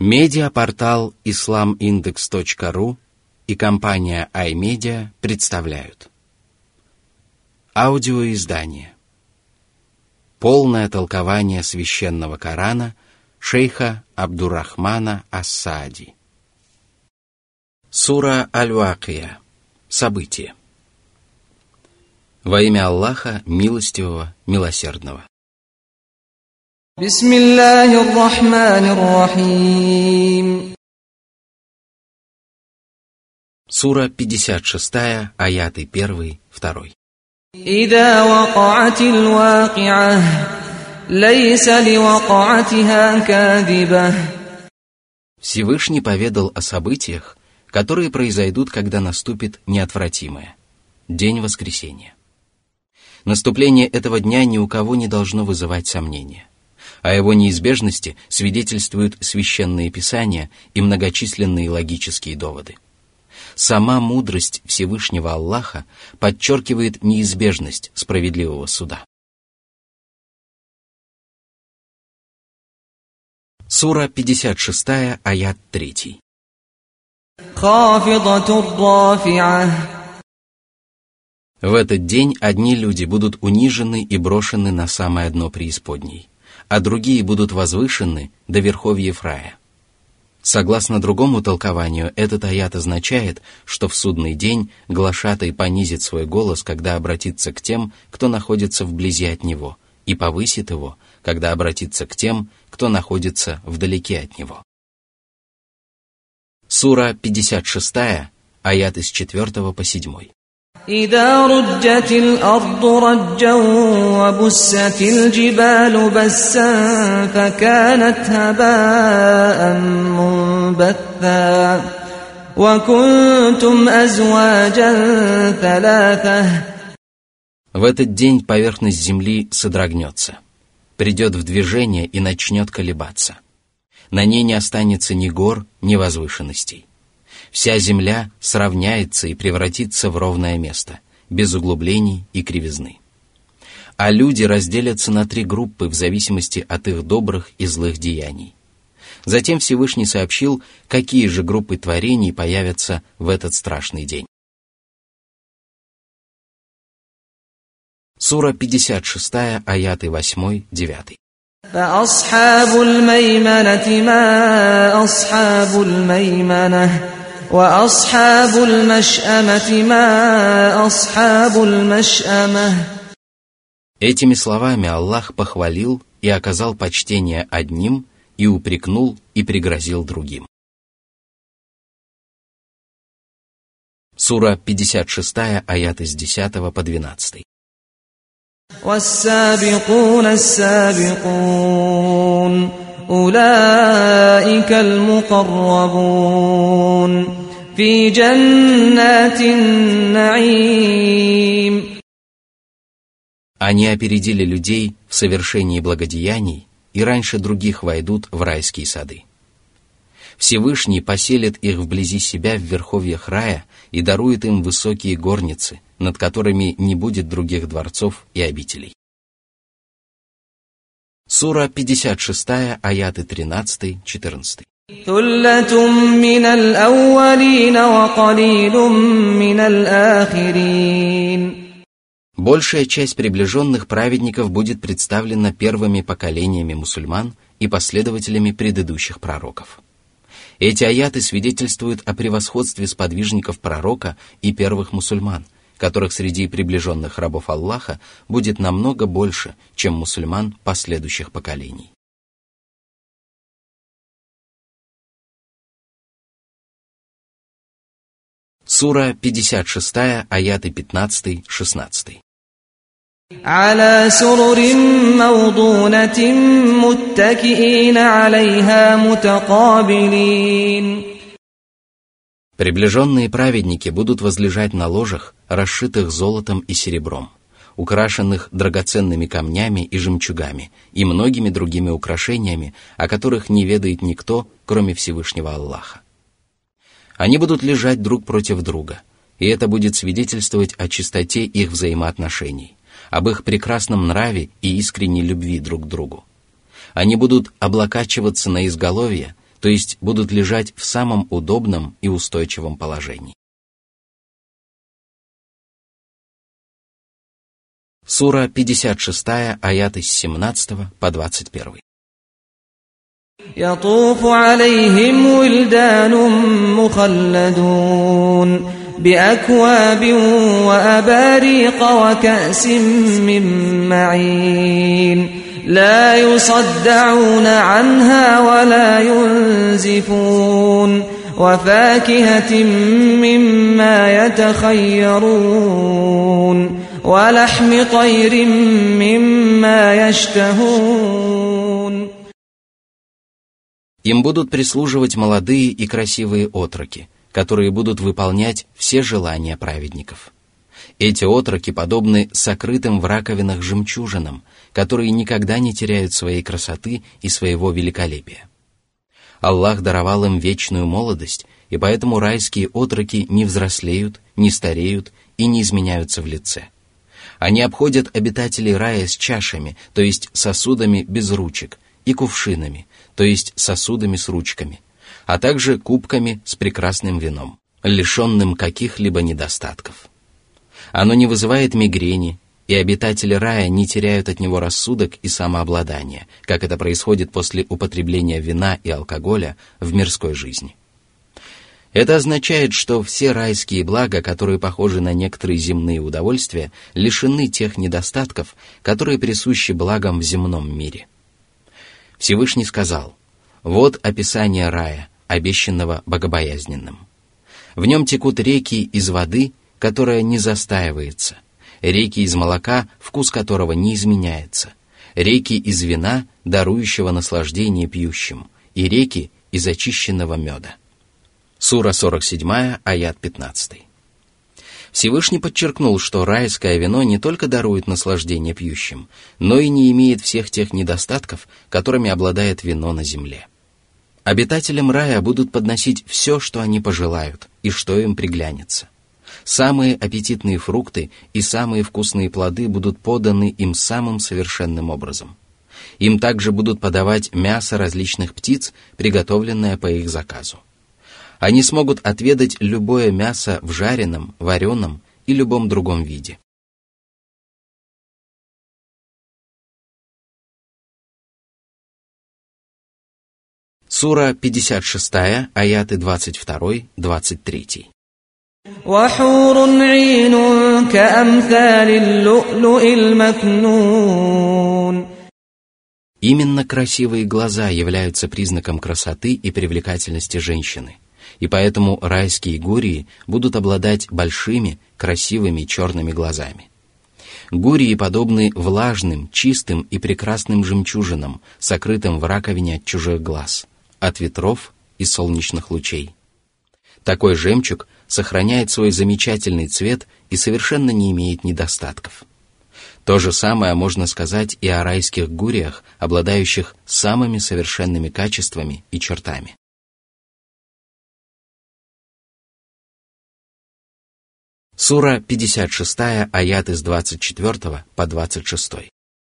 Медиапортал islamindex.ru и компания iMedia представляют аудиоиздание «Полное толкование священного Корана» шейха Абдуррахмана ас-Саади. Сура Аль-Вакия. Событие. Во имя Аллаха, милостивого, милосердного. Бисмиллахир-рахманир-рахим. Сура 56, аяты 1-2. Ида вакаатил вакиа, лейса ли вакаатиха кадиба. Всевышний поведал о событиях, которые произойдут, когда наступит неотвратимое – День Воскресения. Наступление этого дня ни у кого не должно вызывать сомнения. О его неизбежности свидетельствуют священные писания и многочисленные логические доводы. Сама мудрость Всевышнего Аллаха подчеркивает неизбежность справедливого суда. Сура 56, аят 3. В этот день одни люди будут унижены и брошены на самое дно преисподней, а другие будут возвышены до верховьев рая. Согласно другому толкованию, этот аят означает, что в судный день глашатай понизит свой голос, когда обратится к тем, кто находится вблизи от него, и повысит его, когда обратится к тем, кто находится вдалеке от него. Сура 56, аяты с 4 по 7. إذا رجت الأرض رجا وبست الجبال بسا فكانت هباء منبثا وكنتم أزواجا ثلاثة. В этот день поверхность земли содрогнется, придет в движение и начнет колебаться. На ней не останется ни гор, ни возвышенностей. Вся земля сравняется и превратится в ровное место, без углублений и кривизны. А люди разделятся на 3 группы в зависимости от их добрых и злых деяний. Затем Всевышний сообщил, какие же группы творений появятся в этот страшный день. Сура 56, аяты 8-9. فأصحاب الميمنة ما أصحاب الميمنة وأصحاب المشأمة ما أصحاب المشأمة. Этими словами Аллах похвалил и оказал почтение одним, и упрекнул и пригрозил другим. Сура 56, аяты с 10 по 12. والسابقون السابقون أولئك المقربون في جنات النعيم. Они опередили людей в совершении благодеяний и раньше других войдут в райские сады. Всевышний поселит их вблизи себя в верховьях рая и дарует им высокие горницы, над которыми не будет других дворцов и обителей. Сура 56, аяты 13-14. Большая часть приближенных праведников будет представлена первыми поколениями мусульман и последователями предыдущих пророков. Эти аяты свидетельствуют о превосходстве сподвижников пророка и первых мусульман, которых среди приближенных рабов Аллаха будет намного больше, чем мусульман последующих поколений. Сура 56, аяты 15-16. على سرر موضونة متكئين عليها متقابلين. Приближенные праведники будут возлежать на ложах, расшитых золотом и серебром, украшенных драгоценными камнями и жемчугами и многими другими украшениями, о которых не ведает никто, кроме Всевышнего Аллаха. Они будут лежать друг против друга, и это будет свидетельствовать о чистоте их взаимоотношений, об их прекрасном нраве и искренней любви друг к другу. Они будут облокачиваться на изголовье, то есть будут лежать в самом удобном и устойчивом положении. Сура 56, аяты с 17 по 21. يطوف عليهم ولدان مخلدون بأكواب وأباريق وكأس من معين لا يصدعون عنها ولا ينزفون وفاكهة مما يتخيرون ولحم طير مما يشتهون. Им будут прислуживать молодые и красивые отроки, которые будут выполнять все желания праведников. Эти отроки подобны сокрытым в раковинах жемчужинам, которые никогда не теряют своей красоты и своего великолепия. Аллах даровал им вечную молодость, и поэтому райские отроки не взрослеют, не стареют и не изменяются в лице. Они обходят обитателей рая с чашами, то есть сосудами без ручек, и кувшинами, то есть сосудами с ручками, а также кубками с прекрасным вином, лишенным каких-либо недостатков. Оно не вызывает мигрени, и обитатели рая не теряют от него рассудок и самообладание, как это происходит после употребления вина и алкоголя в мирской жизни. Это означает, что все райские блага, которые похожи на некоторые земные удовольствия, лишены тех недостатков, которые присущи благам в земном мире. Всевышний сказал: «Вот описание рая, обещанного богобоязненным. В нем текут реки из воды, которая не застаивается, реки из молока, вкус которого не изменяется, реки из вина, дарующего наслаждение пьющим, и реки из очищенного меда». Сура 47, аят 15. Всевышний подчеркнул, что райское вино не только дарует наслаждение пьющим, но и не имеет всех тех недостатков, которыми обладает вино на земле. Обитателям рая будут подносить все, что они пожелают, и что им приглянется. Самые аппетитные фрукты и самые вкусные плоды будут поданы им самым совершенным образом. Им также будут подавать мясо различных птиц, приготовленное по их заказу. Они смогут отведать любое мясо в жареном, вареном и любом другом виде. Сура 56, аяты 22-23. وحور عين كأمثال اللؤلؤ المكنون. Именно красивые глаза являются признаком красоты и привлекательности женщины, и поэтому райские гурии будут обладать большими, красивыми черными глазами. Гурии подобны влажным, чистым и прекрасным жемчужинам, сокрытым в раковине от чужих глаз, от ветров и солнечных лучей. Такой жемчуг сохраняет свой замечательный цвет и совершенно не имеет недостатков. То же самое можно сказать и о райских гуриях, обладающих самыми совершенными качествами и чертами. Сура 56, аяты с 24 по 26.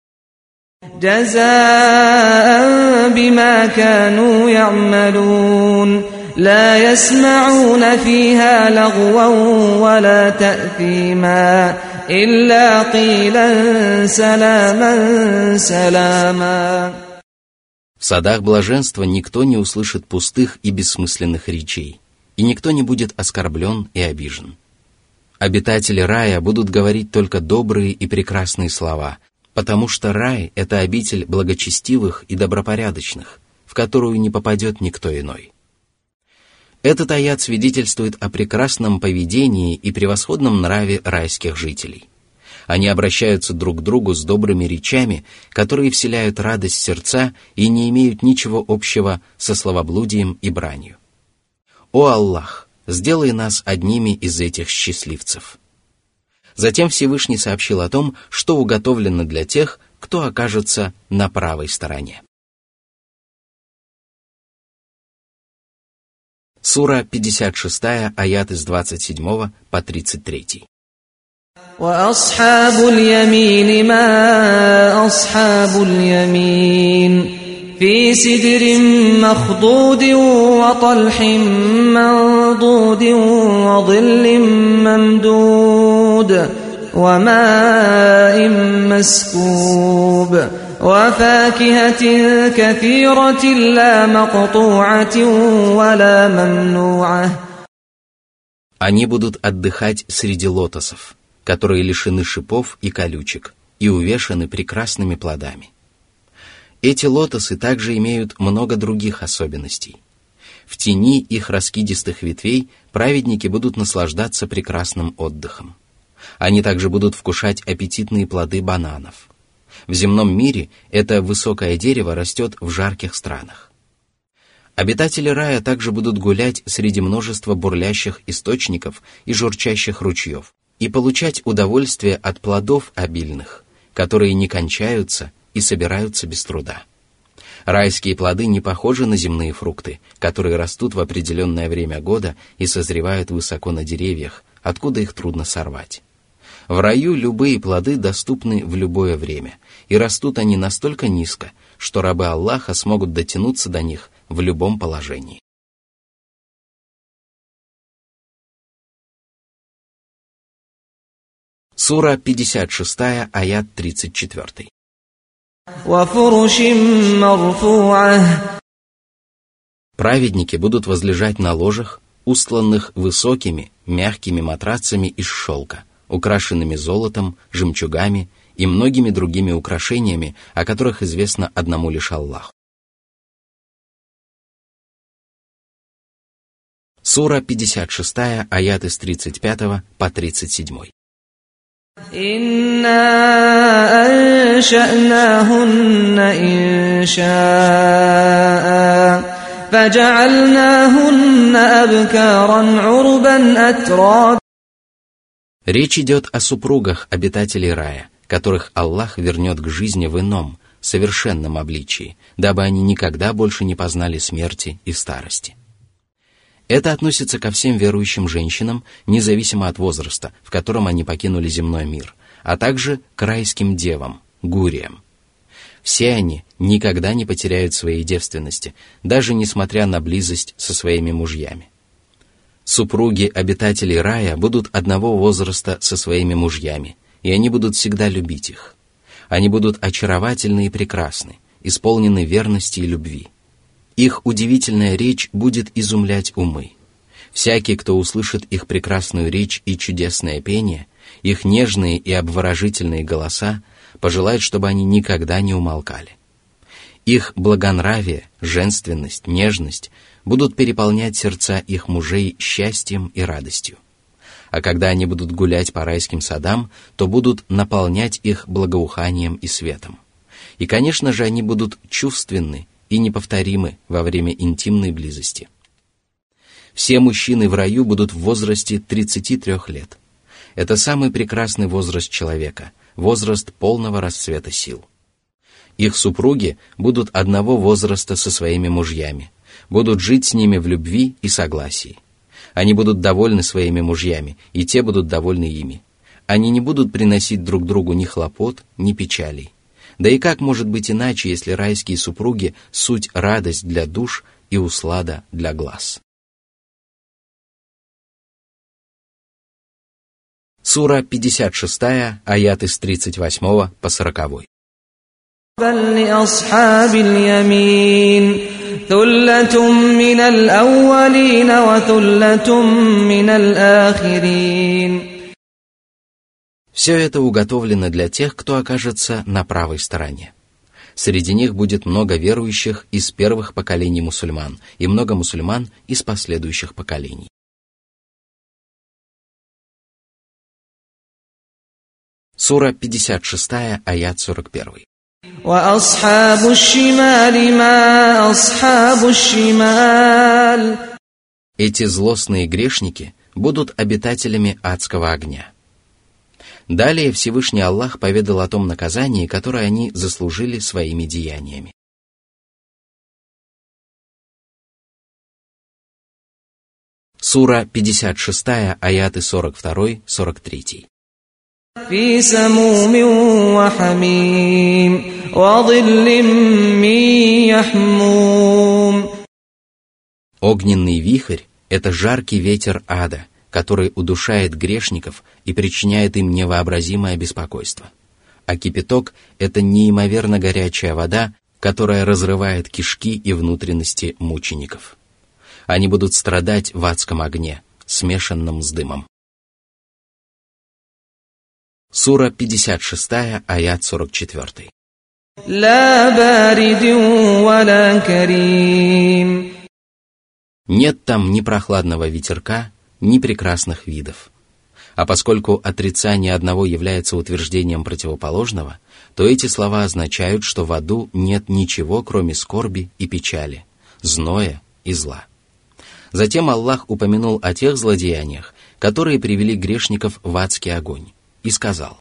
جزاء بما كانوا يعملون لا يسمعون فيها لغوا ولا تأثيما إلا قيلا سلاما سلاما. В садах блаженства никто не услышит пустых и бессмысленных речей, и никто не будет оскорблен и обижен. Обитатели рая будут говорить только добрые и прекрасные слова, потому что рай — это обитель благочестивых и добропорядочных, в которую не попадет никто иной. Этот аят свидетельствует о прекрасном поведении и превосходном нраве райских жителей. Они обращаются друг к другу с добрыми речами, которые вселяют радость в сердца и не имеют ничего общего со словоблудием и бранью. О Аллах, сделай нас одними из этих счастливцев. Затем Всевышний сообщил о том, что уготовлено для тех, кто окажется на правой стороне. Сура 56, аяты с 27 по 33. وأصحاب اليمين ما أصحاب اليمين في سدر مخضود وطلح منضود وظل ممدود وماء مسكوب وفاكهة كثيرة لا مقطوعة ولا ممنوعة. Они будут отдыхать среди лотосов, которые лишены шипов и колючек, и увешаны прекрасными плодами. Эти лотосы также имеют много других особенностей. В тени их раскидистых ветвей праведники будут наслаждаться прекрасным отдыхом. Они также будут вкушать аппетитные плоды бананов. В земном мире это высокое дерево растет в жарких странах. Обитатели рая также будут гулять среди множества бурлящих источников и журчащих ручьев и получать удовольствие от плодов обильных, которые не кончаются и собираются без труда. Райские плоды не похожи на земные фрукты, которые растут в определенное время года и созревают высоко на деревьях, откуда их трудно сорвать. В раю любые плоды доступны в любое время, и растут они настолько низко, что рабы Аллаха смогут дотянуться до них в любом положении. Сура 56, аят 34. Праведники будут возлежать на ложах, устланных высокими, мягкими матрацами из шелка, украшенными золотом, жемчугами и многими другими украшениями, о которых известно одному лишь Аллаху. Сура 56, аяты с 35 по 37. «Инна анша'нахунна инша'a, фаджа'альнахунна абкаран урбан атраб». Речь идет о супругах обитателей рая, которых Аллах вернет к жизни в ином, совершенном обличии, дабы они никогда больше не познали смерти и старости. Это относится ко всем верующим женщинам, независимо от возраста, в котором они покинули земной мир, а также к райским девам, гуриям. Все они никогда не потеряют своей девственности, даже несмотря на близость со своими мужьями. Супруги обитателей рая будут одного возраста со своими мужьями, и они будут всегда любить их. Они будут очаровательны и прекрасны, исполнены верности и любви. Их удивительная речь будет изумлять умы. Всякий, кто услышит их прекрасную речь и чудесное пение, их нежные и обворожительные голоса, пожелает, чтобы они никогда не умолкали. Их благонравие, женственность, нежность будут переполнять сердца их мужей счастьем и радостью. А когда они будут гулять по райским садам, то будут наполнять их благоуханием и светом. И, конечно же, они будут чувственны и неповторимы во время интимной близости. Все мужчины в раю будут в возрасте 33 лет. Это самый прекрасный возраст человека, возраст полного расцвета сил. Их супруги будут одного возраста со своими мужьями, будут жить с ними в любви и согласии. Они будут довольны своими мужьями, и те будут довольны ими. Они не будут приносить друг другу ни хлопот, ни печалей. Да и как может быть иначе, если райские супруги – суть радость для душ и услада для глаз? Сура 56, аяты с 38 по 40. Все это уготовлено для тех, кто окажется на правой стороне. Среди них будет много верующих из первых поколений мусульман и много мусульман из последующих поколений. Сура 56, аят 41. Эти злостные грешники будут обитателями адского огня. Далее Всевышний Аллах поведал о том наказании, которое они заслужили своими деяниями. Сура 56, аяты 42-43. وظل من يحموم. Огненный вихрь – это жаркий ветер ада, который удушает грешников и причиняет им невообразимое беспокойство. А кипяток – это неимоверно горячая вода, которая разрывает кишки и внутренности мучеников. Они будут страдать в адском огне, смешанном с дымом. Сура 56, аят 44. لا بارد ولا كريم. Нет там ни прохладного ветерка, ни прекрасных видов. А поскольку отрицание одного является утверждением противоположного, то эти слова означают, что в аду нет ничего, кроме скорби и печали, зноя и зла. Затем Аллах упомянул о тех злодеяниях, которые привели грешников в адский огонь, и сказал: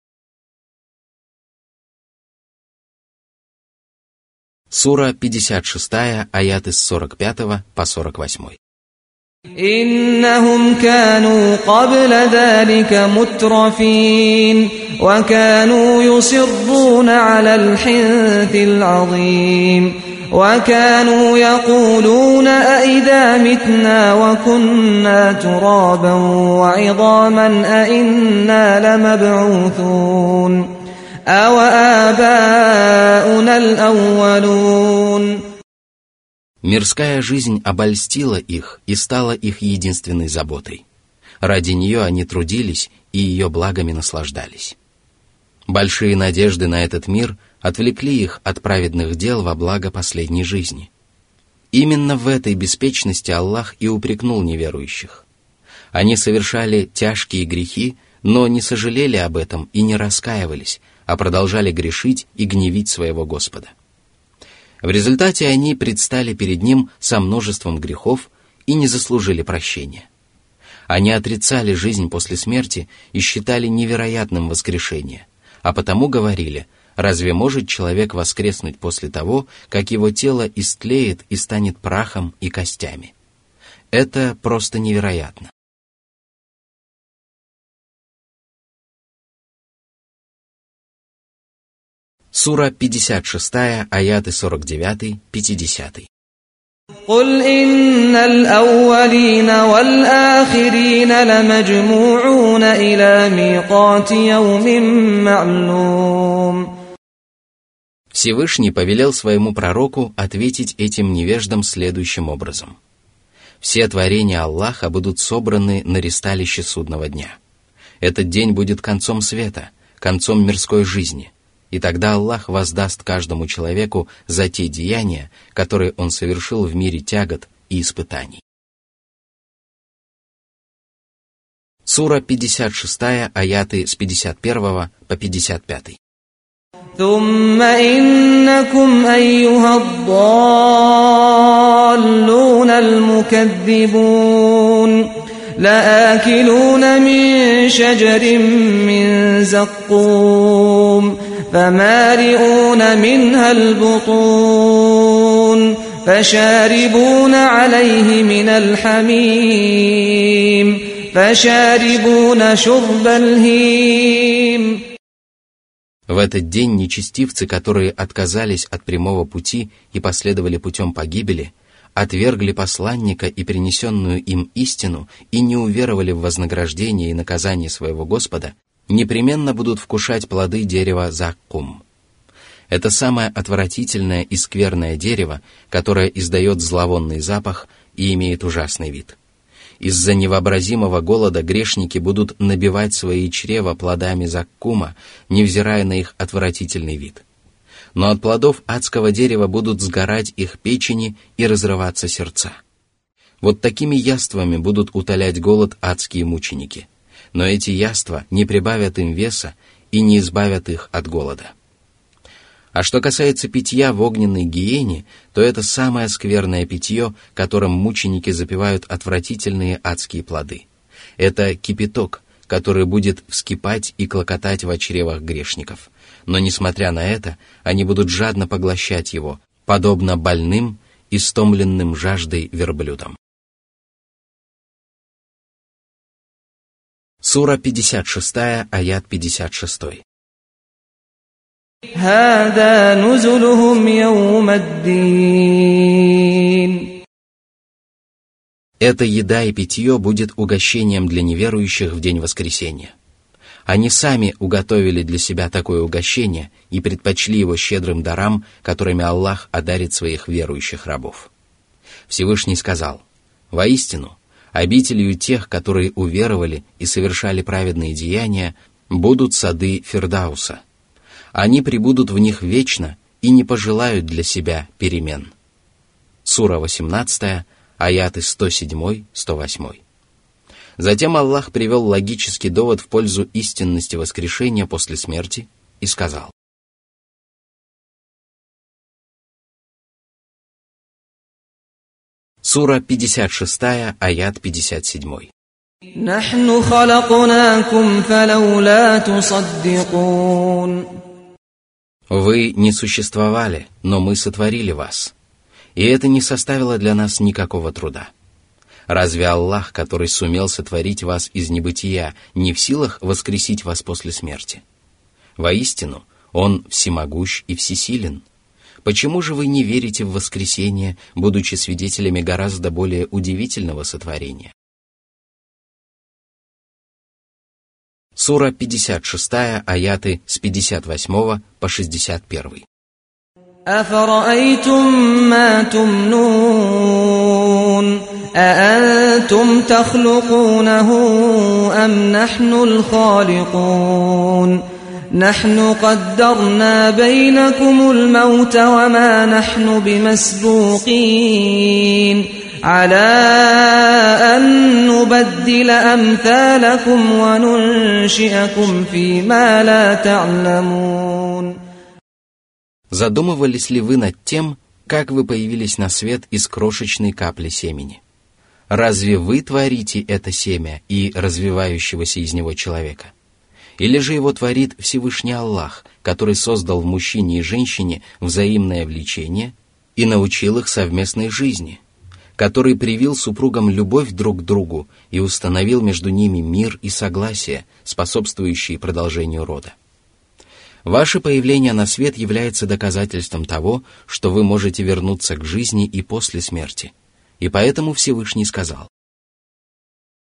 Сура 56, аяты с 45 по 48. إنهم كانوا قبل ذلك مترفين وكانوا يصرون على الحنث العظيم وكانوا يقولون أئذا متنا وكنا ترابا وعظاما أئنا لمبعوثون أوآباؤنا الأولون. Мирская жизнь обольстила их и стала их единственной заботой. Ради нее они трудились и ее благами наслаждались. Большие надежды на этот мир отвлекли их от праведных дел во благо последней жизни. Именно в этой беспечности Аллах и упрекнул неверующих. Они совершали тяжкие грехи, но не сожалели об этом и не раскаивались, а продолжали грешить и гневить своего Господа. В результате они предстали перед Ним со множеством грехов и не заслужили прощения. Они отрицали жизнь после смерти и считали невероятным воскрешение, а потому говорили: разве может человек воскреснуть после того, как его тело истлеет и станет прахом и костями? Это просто невероятно. Сура 56, аяты 49-50. قل إن الأولين والآخرين لمجموعون إلى ميقات يوم معلوم. Всевышний повелел своему пророку ответить этим невеждам следующим образом. Все творения Аллаха будут собраны на ристалище судного дня. Этот день будет концом света, концом мирской жизни, и тогда Аллах воздаст каждому человеку за те деяния, которые он совершил в мире тягот и испытаний. Сура 56, аяты с 51 по 55. ثم إنكم أيها الضالون المكذبون لآكلون من شجر من زقوم فمالئون منها البطون فشاربون عليه من الحميم فشاربون شرب الهيم. В этот день нечестивцы, которые отказались от прямого пути и последовали путем погибели, отвергли посланника и принесенную им истину и не уверовали в вознаграждение и наказание своего Господа, непременно будут вкушать плоды дерева заккум. Это самое отвратительное и скверное дерево, которое издает зловонный запах и имеет ужасный вид. Из-за невообразимого голода грешники будут набивать свои чрева плодами заккума, невзирая на их отвратительный вид. Но от плодов адского дерева будут сгорать их печени и разрываться сердца. Вот такими яствами будут утолять голод адские мученики. Но эти яства не прибавят им веса и не избавят их от голода. А что касается питья в огненной гиене, то это самое скверное питье, которым мученики запивают отвратительные адские плоды. Это кипяток, который будет вскипать и клокотать в чревах грешников. Но, несмотря на это, они будут жадно поглощать его, подобно больным, истомленным жаждой верблюдам. Сура 56, аят 56. هذا نزلهم يوم الدين. Эта еда и питье будет угощением для неверующих в день воскресения. Они сами уготовили для себя такое угощение и предпочли его щедрым дарам, которыми Аллах одарит своих верующих рабов. Всевышний сказал: «Воистину, обителью тех, которые уверовали и совершали праведные деяния, будут сады Фирдауса. Они пребудут в них вечно и не пожелают для себя перемен». Сура 18, аяты 107-108. Затем Аллах привел логический довод в пользу истинности воскрешения после смерти и сказал: Сура 56, аят 57. نحن خلقناكم فلولا تصدقون. Вы не существовали, но мы сотворили вас. И это не составило для нас никакого труда. Разве Аллах, который сумел сотворить вас из небытия, не в силах воскресить вас после смерти? Воистину, Он всемогущ и всесилен. Почему же вы не верите в воскресение, будучи свидетелями гораздо более удивительного сотворения? Сура 56, аяты с 58 по 61. أفرأيتم ما تمنون أأنتم تخلقونه أم نحن الخالقون نحن قدرنا بينكم الموت وما نحن بمسبوقين على أن نبدل أمثالكم وننشئكم فيما لا تعلمون. Задумывались ли вы над тем, как вы появились на свет из крошечной капли семени? Разве вы творите это семя и развивающегося из него человека? Или же его творит Всевышний Аллах, который создал в мужчине и женщине взаимное влечение и научил их совместной жизни, который привил супругам любовь друг к другу и установил между ними мир и согласие, способствующие продолжению рода? Ваше появление на свет является доказательством того, что вы можете вернуться к жизни и после смерти. И поэтому Всевышний сказал: